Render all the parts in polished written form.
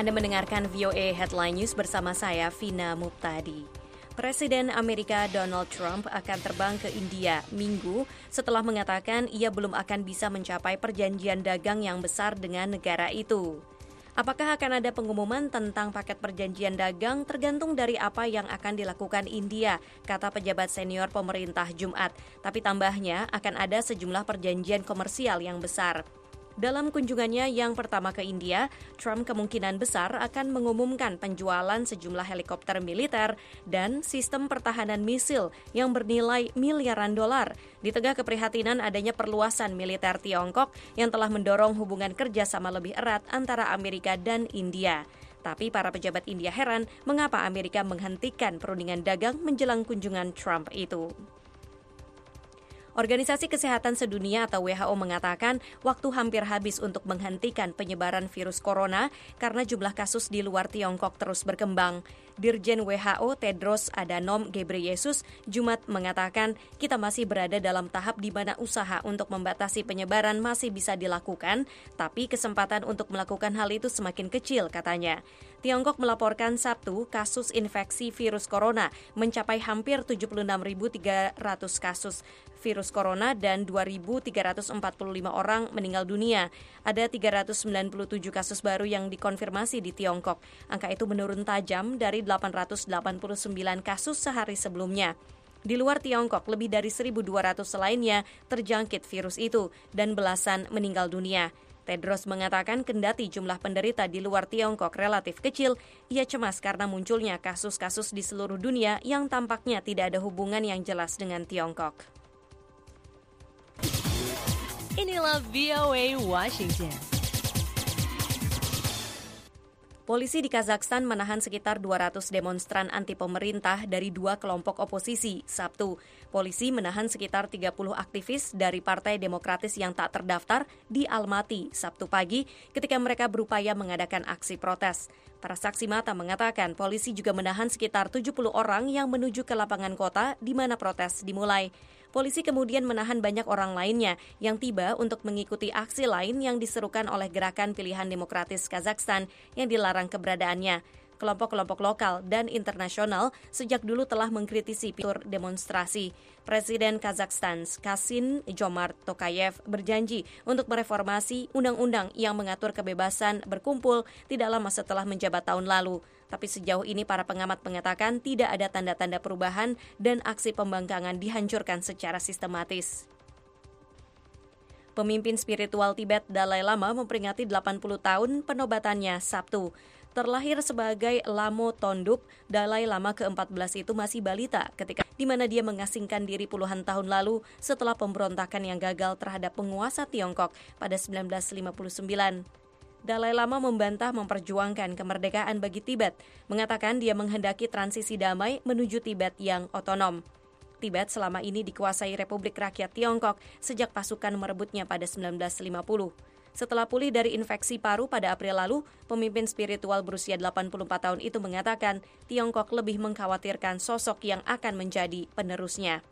Anda mendengarkan VOA Headline News bersama saya, Vina Muptadi. Presiden Amerika Donald Trump akan terbang ke India Minggu setelah mengatakan ia belum akan bisa mencapai perjanjian dagang yang besar dengan negara itu. Apakah akan ada pengumuman tentang paket perjanjian dagang tergantung dari apa yang akan dilakukan India, kata pejabat senior pemerintah Jumat. Tapi tambahnya akan ada sejumlah perjanjian komersial yang besar. Dalam kunjungannya yang pertama ke India, Trump kemungkinan besar akan mengumumkan penjualan sejumlah helikopter militer dan sistem pertahanan misil yang bernilai miliaran dolar. Di tengah keprihatinan adanya perluasan militer Tiongkok yang telah mendorong hubungan kerjasama lebih erat antara Amerika dan India. Tapi para pejabat India heran mengapa Amerika menghentikan perundingan dagang menjelang kunjungan Trump itu. Organisasi Kesehatan Sedunia atau WHO mengatakan waktu hampir habis untuk menghentikan penyebaran virus corona karena jumlah kasus di luar Tiongkok terus berkembang. Dirjen WHO Tedros Adhanom Ghebreyesus Jumat mengatakan kita masih berada dalam tahap di mana usaha untuk membatasi penyebaran masih bisa dilakukan, tapi kesempatan untuk melakukan hal itu semakin kecil, katanya. Tiongkok melaporkan Sabtu kasus infeksi virus corona mencapai hampir 76.300 kasus virus corona dan 2.345 orang meninggal dunia. Ada 397 kasus baru yang dikonfirmasi di Tiongkok. Angka itu menurun tajam dari 889 kasus sehari sebelumnya. Di luar Tiongkok, lebih dari 1.200 lainnya terjangkit virus itu dan belasan meninggal dunia. Tedros mengatakan kendati jumlah penderita di luar Tiongkok relatif kecil, ia cemas karena munculnya kasus-kasus di seluruh dunia yang tampaknya tidak ada hubungan yang jelas dengan Tiongkok. Inilah VOA Washington. Polisi di Kazakhstan menahan sekitar 200 demonstran anti-pemerintah dari dua kelompok oposisi, Sabtu. Polisi menahan sekitar 30 aktivis dari Partai Demokratis yang tak terdaftar di Almaty, Sabtu pagi, ketika mereka berupaya mengadakan aksi protes. Para saksi mata mengatakan polisi juga menahan sekitar 70 orang yang menuju ke lapangan kota di mana protes dimulai. Polisi kemudian menahan banyak orang lainnya yang tiba untuk mengikuti aksi lain yang diserukan oleh Gerakan Pilihan Demokratis Kazakhstan yang dilarang keberadaannya. Kelompok-kelompok lokal dan internasional sejak dulu telah mengkritisi fitur demonstrasi. Presiden Kazakhstan Kassym-Jomart Tokayev berjanji untuk mereformasi undang-undang yang mengatur kebebasan berkumpul tidak lama setelah menjabat tahun lalu. Tapi sejauh ini para pengamat mengatakan tidak ada tanda-tanda perubahan dan aksi pembangkangan dihancurkan secara sistematis. Pemimpin spiritual Tibet Dalai Lama memperingati 80 tahun penobatannya Sabtu. Terlahir sebagai Lamo Tonduk, Dalai Lama ke-14 itu masih balita ketika di mana dia mengasingkan diri puluhan tahun lalu setelah pemberontakan yang gagal terhadap penguasa Tiongkok pada 1959. Dalai Lama membantah memperjuangkan kemerdekaan bagi Tibet, mengatakan dia menghendaki transisi damai menuju Tibet yang otonom. Tibet selama ini dikuasai Republik Rakyat Tiongkok sejak pasukan merebutnya pada 1950. Setelah pulih dari infeksi paru pada April lalu, pemimpin spiritual berusia 84 tahun itu mengatakan Tiongkok lebih mengkhawatirkan sosok yang akan menjadi penerusnya.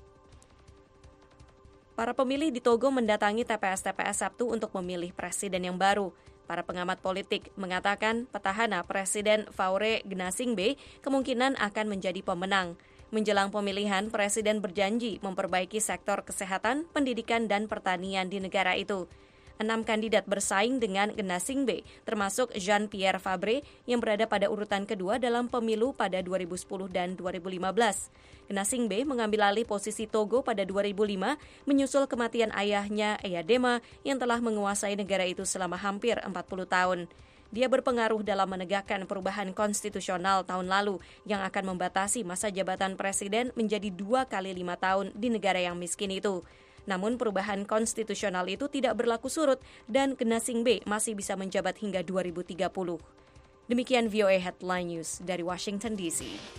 Para pemilih di Togo mendatangi TPS-TPS Sabtu untuk memilih presiden yang baru. Para pengamat politik mengatakan petahana Presiden Faure Gnassingbé kemungkinan akan menjadi pemenang. Menjelang pemilihan, Presiden berjanji memperbaiki sektor kesehatan, pendidikan, dan pertanian di negara itu. 6 kandidat bersaing dengan Gnassingbé, termasuk Jean-Pierre Fabre yang berada pada urutan kedua dalam pemilu pada 2010 dan 2015. Gnassingbé mengambil alih posisi Togo pada 2005, menyusul kematian ayahnya Eyadema yang telah menguasai negara itu selama hampir 40 tahun. Dia berpengaruh dalam menegakkan perubahan konstitusional tahun lalu yang akan membatasi masa jabatan presiden menjadi 2 kali 5 tahun di negara yang miskin itu. Namun perubahan konstitusional itu tidak berlaku surut dan Gnassingbé masih bisa menjabat hingga 2030. Demikian VOA Headline News dari Washington DC.